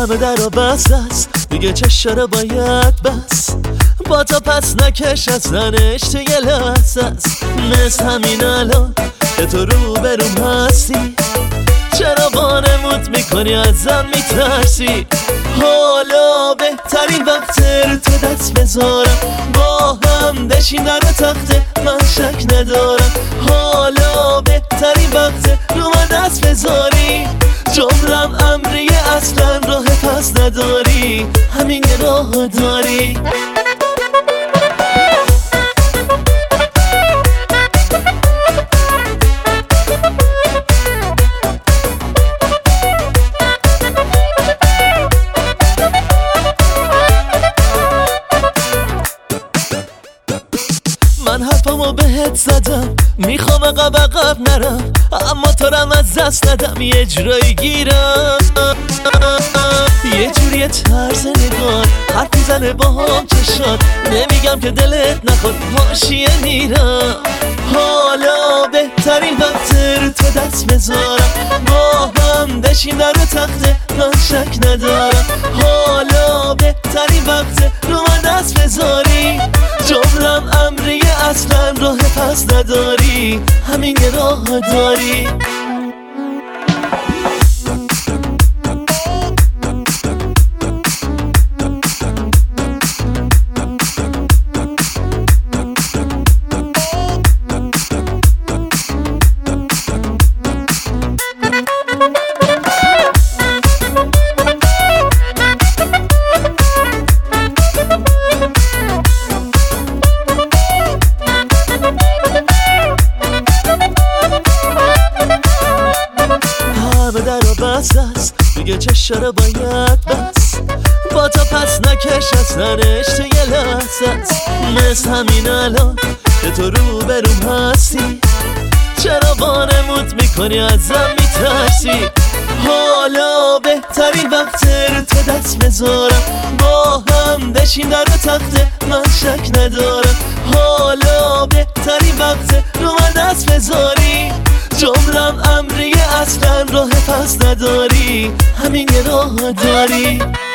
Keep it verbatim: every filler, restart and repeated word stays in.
همه در رو بست است دیگه چشا رو باید بس، با تا پس نکش از زنش تو یه لحظه است. مثل همین الان که تو رو بروم هستی، چرا وانمود میکنی ازم میترسی؟ حالا بهترین وقت رو تو دست بذارم، با هم بشین در تخته من شک ندارم. حالا بهترین وقت رو من دست بذاری، جمرم امریه اصلا راه پس نداری، همین یه راه داری. من حرفمو بهت زدم میخوام عقب عقب نرم، اما تو رم از دست ندم یه جورایی گیرم. یه جوری طرز نگاه حرف میزنه با هم چشات، نمیگم که دلت نخواد حاشیه میرم. حالا بهترین وقت رو تو دست بذارم، با هم بشین در تخته من شک ندارم. حالا بهترین وقت رو من دست بذاری، جمرم امریه اصلا راه پس نداری، همین یه راه داری. همه در رو بست است دیگه چشا رو باید بس، با تا پس نکش از زنش تو یه لحظه است. مثل همین الان که تو رو بروم هستی، چرا وانمود میکنی ازم میترسی؟ حالا بهترین وقت رو تو دست بذارم، با هم بشین در تخته من شک ندارم. حالا بهترین وقت رو من دست بذاری، جمرم امریه اصلا راه پس نداری، همین یه راه داری.